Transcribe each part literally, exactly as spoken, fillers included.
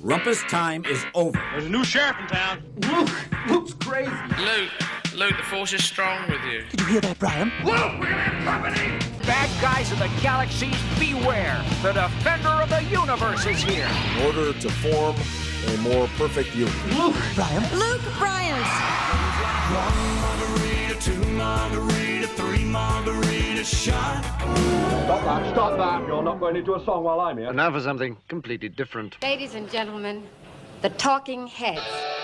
Rumpus time is over. There's a new sheriff in town. Luke! Luke's crazy. Luke, Luke, the force is strong with you. Did you hear that, Brian? Luke, we're gonna have company! Bad guys of the galaxies, beware! The defender of the universe is here! In order to form a more perfect union. Luke! Brian? Luke Bryant! One margarita, two margarita, three margarita shot. Stop that, stop that. You're not going into a song while I'm here. And now for something completely different. Ladies and gentlemen, the Talking Heads.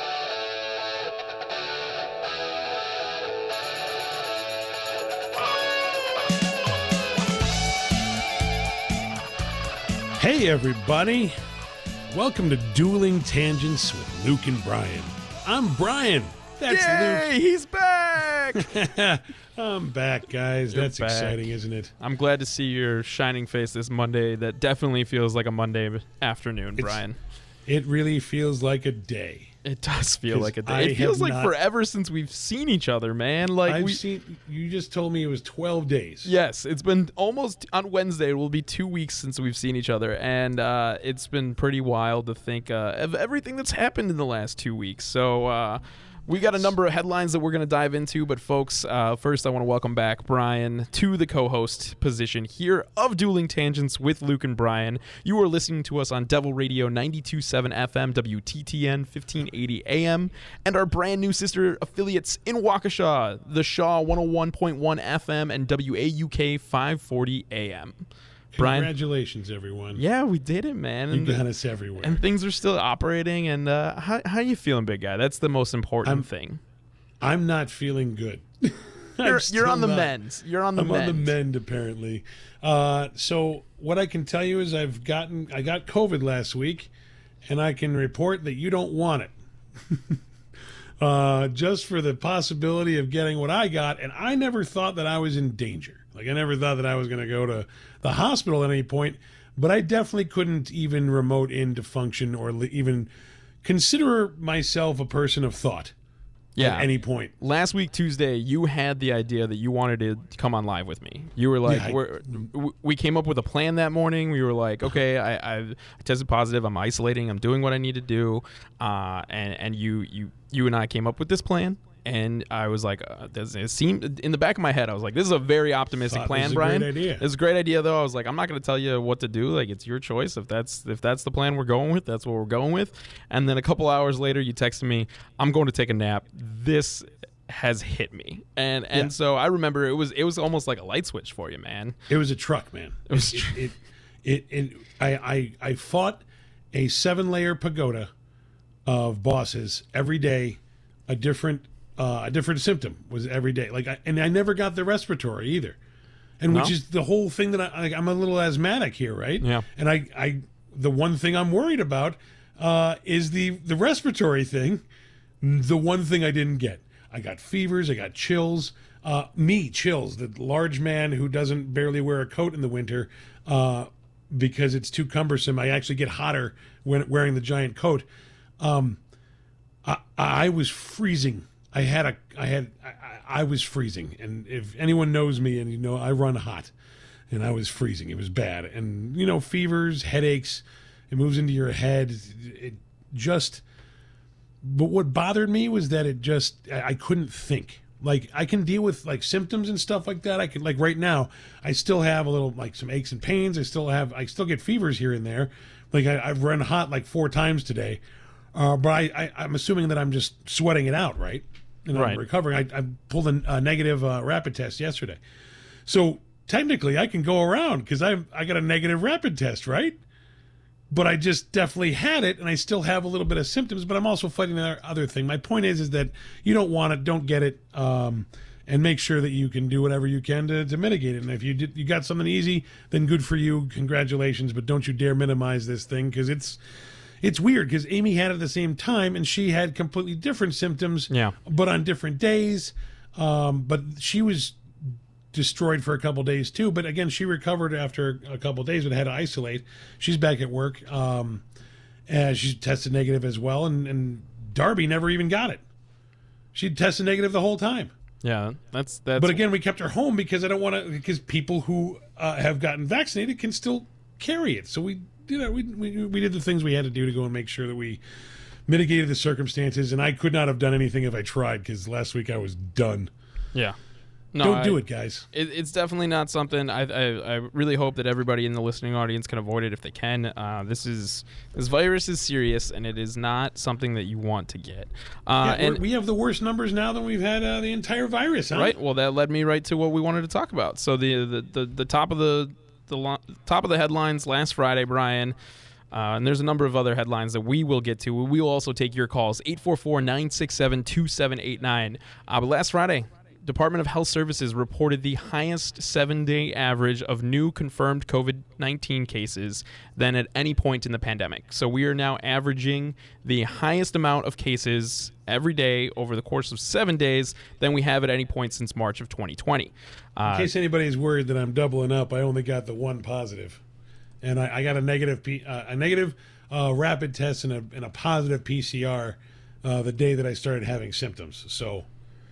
Hey, everybody. Welcome to Dueling Tangents with Luke and Brian. I'm Brian. That's Yay, Luke. He's back. I'm back, guys. You're That's back. exciting, isn't it? I'm glad to see your shining face this Monday. That definitely feels like a Monday afternoon, It's- Brian. It really feels like a day. It does feel 'Cause like a day. I It feels have like not- forever since we've seen each other, man. Like I've we seen. You just told me it was twelve days. Yes, it's been almost on Wednesday. It will be two weeks since we've seen each other, and uh, it's been pretty wild to think uh, of everything that's happened in the last two weeks. So uh, we got a number of headlines that we're going to dive into, but folks, uh, first I want to welcome back Brian to the co-host position here of Dueling Tangents with Luke and Brian. You are listening to us on Devil Radio ninety-two point seven F M, W T T N fifteen eighty A M, and our brand new sister affiliates in Waukesha, the Shaw one oh one point one F M and W A U K five forty A M. Brian, Congratulations, everyone. yeah, we did it, man. You And, got us everywhere. and things are still operating. And uh, how how you feeling, big guy? That's the most important I'm- thing. I'm not feeling good. I'm You're, you're still on the not. mend. You're on the I'm mend. on the mend, apparently. Uh, so what I can tell you is I've gotten I got COVID last week, and I can report that you don't want it. uh, just for the possibility of getting what I got, and I never thought that I was in danger. Like I never thought that I was going to go to the hospital at any point, but I definitely couldn't even remote in to function or li- even consider myself a person of thought. Yeah. At any point. Last week, Tuesday, you had the idea that you wanted to come on live with me. You were like, Yeah, I- we're, w- we came up with a plan that morning. We were like, okay, I, I tested positive. I'm isolating. I'm doing what I need to do. Uh, and and you, you, you and I came up with this plan. And I was like, uh, this, it seemed in the back of my head, I was like, this is a very optimistic Thought plan, this is a Brian. great idea. It's a great idea, though. I was like, I'm not going to tell you what to do. Like, it's your choice. If that's if that's the plan we're going with, that's what we're going with. And then a couple hours later, you texted me, I'm going to take a nap. This has hit me. And and Yeah. so I remember it was it was almost like a light switch for you, man. It was a truck, man. It was it, it, it, it, I, I, I fought a seven-layer pagoda of bosses every day. A different, uh, a different symptom was every day. Like, I, and I never got the respiratory either, and which No? is the whole thing that I, like, I'm a little asthmatic here, right? Yeah. And I, I, the one thing I'm worried about uh, is the the respiratory thing. The one thing I didn't get. I got fevers. I got chills. Uh, me, chills. The large man who doesn't barely wear a coat in the winter uh, because it's too cumbersome. I actually get hotter when wearing the giant coat. Um, I, I was freezing. I had a. I had. I, I was freezing. And if anyone knows me, and you know, I run hot, and I was freezing. It was bad. And you know, fevers, headaches. It moves into your head. It just. But what bothered me was that it just, I I couldn't think. Like, I can deal with, like, symptoms and stuff like that. I could, like, right now, I still have a little, like, some aches and pains. I still have, I still get fevers here and there. Like, I, I've run hot, like, four times today. Uh, but I, I, I'm assuming that I'm just sweating it out, right? And Right. I'm recovering. I, I pulled a, a negative uh, rapid test yesterday. So, technically, I can go around because I I got a negative rapid test, right? But I just definitely had it, and I still have a little bit of symptoms, but I'm also fighting the other thing. My point is is that you don't want it, don't get it, um, and make sure that you can do whatever you can to, to mitigate it. And if you did, you got something easy, then good for you, congratulations, but don't you dare minimize this thing, because it's it's weird, because Amy had it at the same time, and she had completely different symptoms, Yeah. but on different days, um, but she was destroyed for a couple days too, but again, she recovered after a couple days but had to isolate. She's back at work, um and she tested negative as well, and, and Darby never even got it. She tested negative the whole time. Yeah, that's that's. But again, we kept her home because I don't want to, because people who uh, have gotten vaccinated can still carry it, so we you know, we, we we did the things we had to do to go and make sure that we mitigated the circumstances. And I could not have done anything if I tried, because last week I was done. Yeah. No, Don't I, do it, guys. It, it's definitely not something. I, I I really hope that everybody in the listening audience can avoid it if they can. Uh, this is this virus is serious, and it is not something that you want to get. Uh, yeah, and we have the worst numbers now than we've had uh, the entire virus. Huh? Right. Well, that led me right to what we wanted to talk about. So the the the, the top of the the lo- top of the headlines last Friday, Brian. Uh, and there's a number of other headlines that we will get to. We will also take your calls, eight four four, nine six seven, two seven eight nine. Uh, but last Friday, Department of Health Services reported the highest seven-day average of new confirmed COVID nineteen cases than at any point in the pandemic. So we are now averaging the highest amount of cases every day over the course of seven days than we have at any point since March of twenty twenty. Uh, In case anybody's worried that I'm doubling up, I only got the one positive. And I, I got a negative P, uh, a negative uh, rapid test and a, and a positive P C R uh, the day that I started having symptoms. So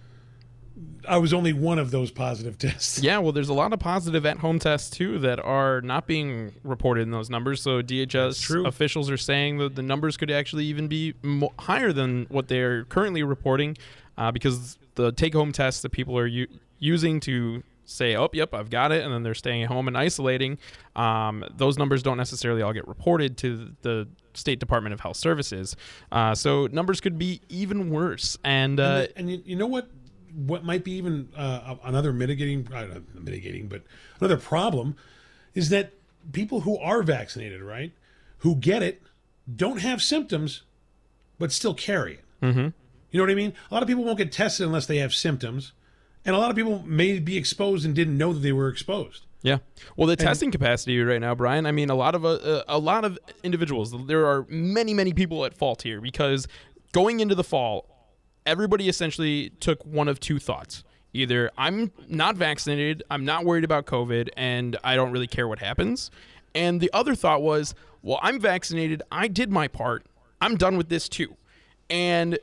I was only one of those positive tests. Yeah, well, there's a lot of positive at-home tests, too, that are not being reported in those numbers. So D H S officials are saying that the numbers could actually even be mo- higher than what they're currently reporting uh, because the take-home tests that people are u- using to say, oh, yep, I've got it, and then they're staying at home and isolating, um, those numbers don't necessarily all get reported to the State Department of Health Services. Uh, so numbers could be even worse. And, uh, and, the, and you, you know what? What might be even uh, another mitigating, uh, not mitigating, but another problem is that people who are vaccinated, right, who get it, don't have symptoms, but still carry it. Mm-hmm. You know what I mean? A lot of people won't get tested unless they have symptoms, and a lot of people may be exposed and didn't know that they were exposed. Yeah. Well, the And- testing capacity right now, Brian, I mean, a lot of uh, a lot of individuals, there are many, many people at fault here because going into the fall, everybody essentially took one of two thoughts. Either I'm not vaccinated, I'm not worried about COVID, and I don't really care what happens. And the other thought was, well, I'm vaccinated, I did my part, I'm done with this too. And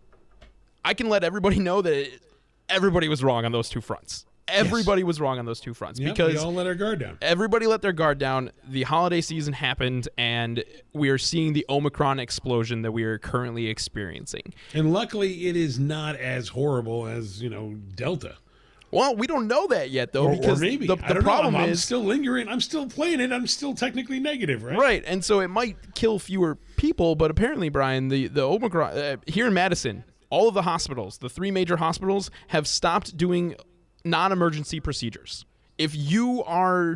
I can let everybody know that everybody was wrong on those two fronts. Everybody yes. was wrong on those two fronts yep, because we all let our guard down. Everybody let their guard down. The holiday season happened, and we are seeing the Omicron explosion that we are currently experiencing. And luckily, it is not as horrible as, you know, Delta. Well, we don't know that yet, though, or, because or maybe. the, I the don't problem know. I'm, I'm is still lingering. I'm still playing it. I'm still technically negative, right? Right, and so it might kill fewer people, but apparently, Brian, the the Omicron uh, here in Madison, all of the hospitals, the three major hospitals, have stopped doing non-emergency procedures. If you are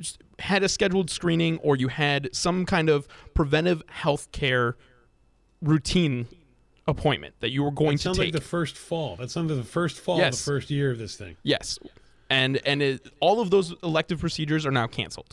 had a scheduled screening or you had some kind of preventive health care routine appointment that you were going that to sounds take. like the first fall. That sounds like the first fall Yes. of the first year of this thing. Yes. And and it, all of those elective procedures are now canceled.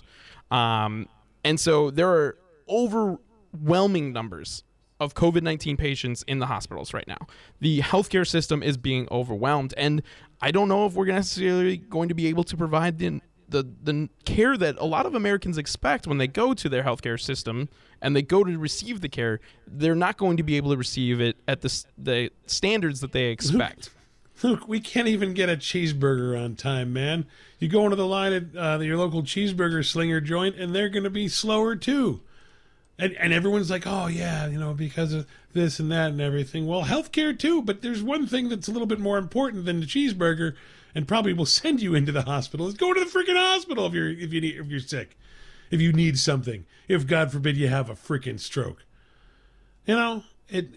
Um, and so there are overwhelming numbers of COVID nineteen patients in the hospitals right now. The healthcare system is being overwhelmed, and I don't know if we're necessarily going to be able to provide the, the the care that a lot of Americans expect when they go to their healthcare system and they go to receive the care. They're not going to be able to receive it at the the standards that they expect. Luke, Luke, we can't even get a cheeseburger on time, man. You go into the line at uh, your local cheeseburger slinger joint, and they're going to be slower too. And and everyone's like, oh, yeah, you know, because of this and that and everything. Well, healthcare too, but there's one thing that's a little bit more important than the cheeseburger and probably will send you into the hospital is go to the freaking hospital if you're if you need, if you're sick, if you need something, if God forbid you have a freaking stroke. You know, it...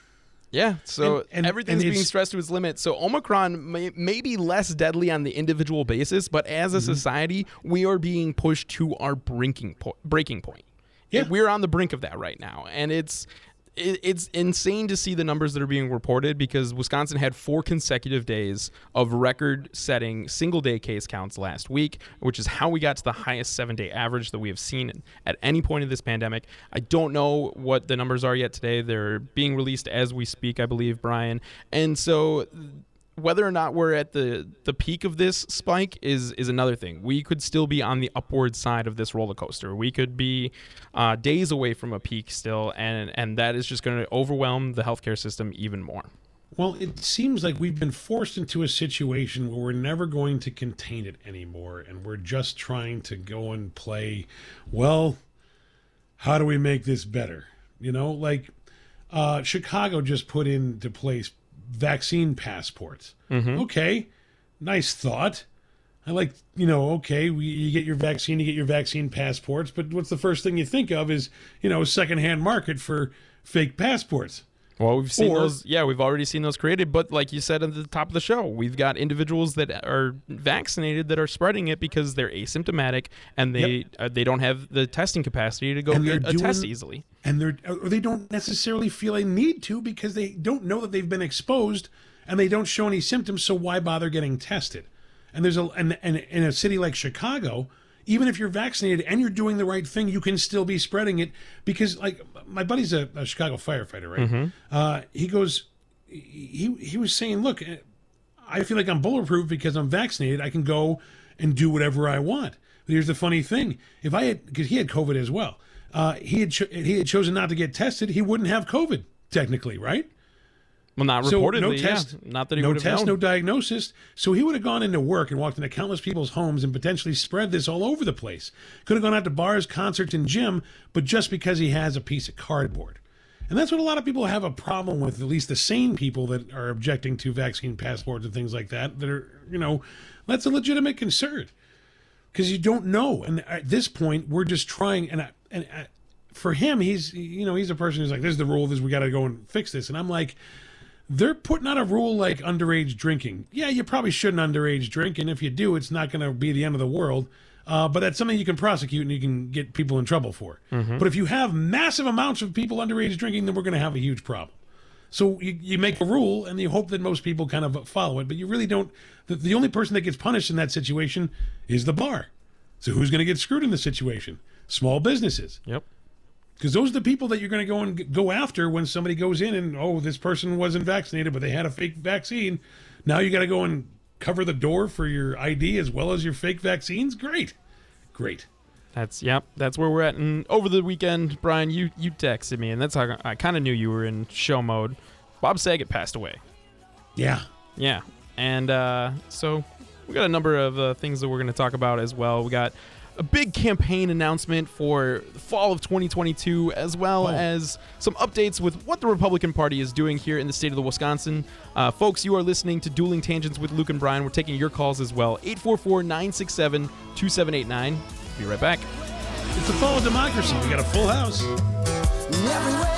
Yeah, so and, and, everything's and being stressed to its limit. So Omicron may, may be less deadly on the individual basis, but as a mm-hmm. society, we are being pushed to our breaking po- breaking point. Yeah. We're on the brink of that right now, and it's it, it's insane to see the numbers that are being reported because Wisconsin had four consecutive days of record-setting single-day case counts last week, which is how we got to the highest seven-day average that we have seen at any point of this pandemic. I don't know what the numbers are yet today. They're being released as we speak, I believe, Brian. And so whether or not we're at the, the peak of this spike is is another thing. We could still be on the upward side of this roller coaster. We could be uh, days away from a peak still, and, and that is just going to overwhelm the healthcare system even more. Well, it seems like we've been forced into a situation where we're never going to contain it anymore, and we're just trying to go and play, well, how do we make this better? You know, like uh, Chicago just put into place vaccine passports. Mm-hmm. Okay, nice thought. I like, you know, okay, we, you get your vaccine, you get your vaccine passports, but what's the first thing you think of is, you know, a secondhand market for fake passports. Well, we've seen Or- those. Yeah, we've already seen those created. But like you said at the top of the show, we've got individuals that are vaccinated that are spreading it because they're asymptomatic and they Yep. uh, they don't have the testing capacity to go And they're get a test doing- easily. And they're or they don't necessarily feel a need to because they don't know that they've been exposed and they don't show any symptoms, so why bother getting tested? And there's a and, and in a city like Chicago, even if you're vaccinated and you're doing the right thing, you can still be spreading it because, like, my buddy's a, a Chicago firefighter, right? Mm-hmm. Uh, he goes, he he was saying, look, I feel like I'm bulletproof because I'm vaccinated. I can go and do whatever I want. But here's the funny thing: if I had, because he had COVID as well, uh, he had cho- he had chosen not to get tested, he wouldn't have COVID technically, right? Well, not So reportedly. no test, yeah. Not that he no would have test, known. no diagnosis. So he would have gone into work and walked into countless people's homes and potentially spread this all over the place. Could have gone out to bars, concerts, and gym, but just because he has a piece of cardboard. And that's what a lot of people have a problem with, at least the sane people that are objecting to vaccine passports and things like that, that are, you know, that's a legitimate concern. Because you don't know. And at this point, we're just trying, and, I, and I, for him, he's, you know, he's a person who's like, this is the rule, this we got to go and fix this. And I'm like, they're putting out a rule like underage drinking. Yeah, you probably shouldn't underage drink, and if you do, it's not going to be the end of the world. Uh, but that's something you can prosecute and you can get people in trouble for. Mm-hmm. But if you have massive amounts of people underage drinking, then we're going to have a huge problem. So you, you make a rule, and you hope that most people kind of follow it, but you really don't. The, the only person that gets punished in that situation is the bar. So who's going to get screwed in the situation? Small businesses. Yep. Because those are the people that you're going to go and g- go after when somebody goes in and, oh, this person wasn't vaccinated, but they had a fake vaccine. Now you got to go and cover the door for your I D as well as your fake vaccines? Great. Great. That's yep. That's where we're at. And over the weekend, Brian, you you texted me, and that's how I kind of knew you were in show mode. Bob Saget passed away. Yeah. Yeah, and uh, so we got a number of uh, things that we're going to talk about as well. We got a big campaign announcement for the fall of twenty twenty-two, as well Oh. as some updates with what the Republican Party is doing here in the state of the Wisconsin. Uh, folks, you are listening to Dueling Tangents with Luke and Brian. We're taking your calls as well. eight four four, nine six seven, two seven eight nine. Be right back. It's the fall of democracy. We got a full house. Everywhere